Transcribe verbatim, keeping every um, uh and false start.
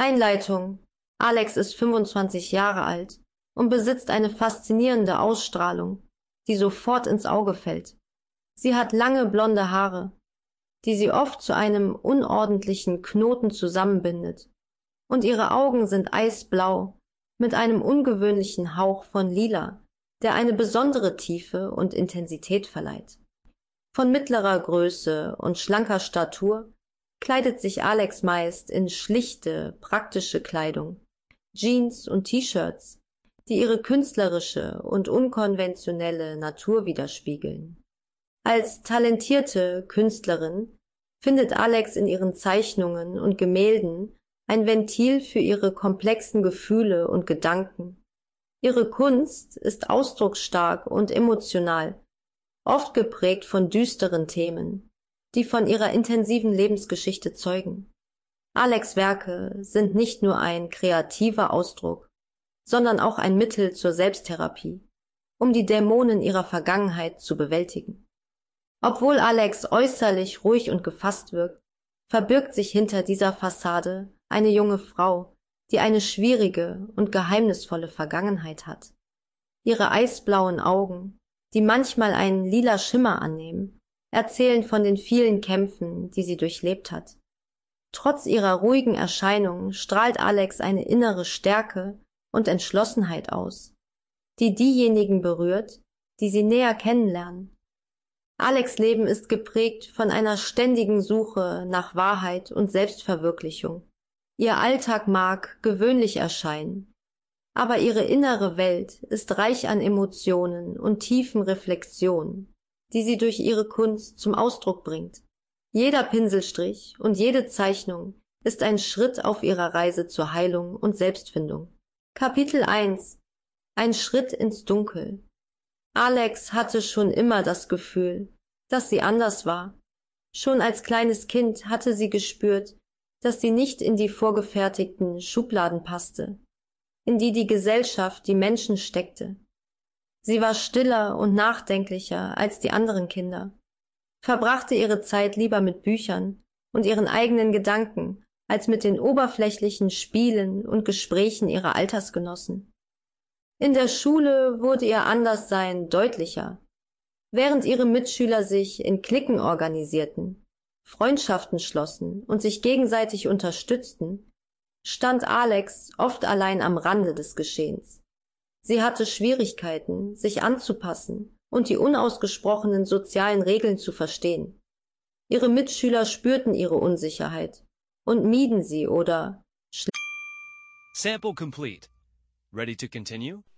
Einleitung. Alex ist fünfundzwanzig Jahre alt und besitzt eine faszinierende Ausstrahlung, die sofort ins Auge fällt. Sie hat lange blonde Haare, die sie oft zu einem unordentlichen Knoten zusammenbindet, und ihre Augen sind eisblau mit einem ungewöhnlichen Hauch von Lila, der eine besondere Tiefe und Intensität verleiht. Von mittlerer Größe und schlanker Statur kleidet sich Alex meist in schlichte, praktische Kleidung, Jeans und T-Shirts, die ihre künstlerische und unkonventionelle Natur widerspiegeln. Als talentierte Künstlerin findet Alex in ihren Zeichnungen und Gemälden ein Ventil für ihre komplexen Gefühle und Gedanken. Ihre Kunst ist ausdrucksstark und emotional, oft geprägt von düsteren Themen, die von ihrer intensiven Lebensgeschichte zeugen. Alex' Werke sind nicht nur ein kreativer Ausdruck, sondern auch ein Mittel zur Selbsttherapie, um die Dämonen ihrer Vergangenheit zu bewältigen. Obwohl Alex äußerlich ruhig und gefasst wirkt, verbirgt sich hinter dieser Fassade eine junge Frau, die eine schwierige und geheimnisvolle Vergangenheit hat. Ihre eisblauen Augen, die manchmal einen lila Schimmer annehmen, erzählen von den vielen Kämpfen, die sie durchlebt hat. Trotz ihrer ruhigen Erscheinung strahlt Alex eine innere Stärke und Entschlossenheit aus, die diejenigen berührt, die sie näher kennenlernen. Alex' Leben ist geprägt von einer ständigen Suche nach Wahrheit und Selbstverwirklichung. Ihr Alltag mag gewöhnlich erscheinen, aber ihre innere Welt ist reich an Emotionen und tiefen Reflexionen, die sie durch ihre Kunst zum Ausdruck bringt. Jeder Pinselstrich und jede Zeichnung ist ein Schritt auf ihrer Reise zur Heilung und Selbstfindung. Kapitel eins. Ein Schritt ins Dunkel. Alex hatte schon immer das Gefühl, dass sie anders war. Schon als kleines Kind hatte sie gespürt, dass sie nicht in die vorgefertigten Schubladen passte, in die die Gesellschaft die Menschen steckte. Sie war stiller und nachdenklicher als die anderen Kinder, verbrachte ihre Zeit lieber mit Büchern und ihren eigenen Gedanken als mit den oberflächlichen Spielen und Gesprächen ihrer Altersgenossen. In der Schule wurde ihr Anderssein deutlicher. Während ihre Mitschüler sich in Cliquen organisierten, Freundschaften schlossen und sich gegenseitig unterstützten, stand Alex oft allein am Rande des Geschehens. Sie hatte Schwierigkeiten, sich anzupassen und die unausgesprochenen sozialen Regeln zu verstehen. Ihre Mitschüler spürten ihre Unsicherheit und mieden sie oder Sample complete. Ready to continue?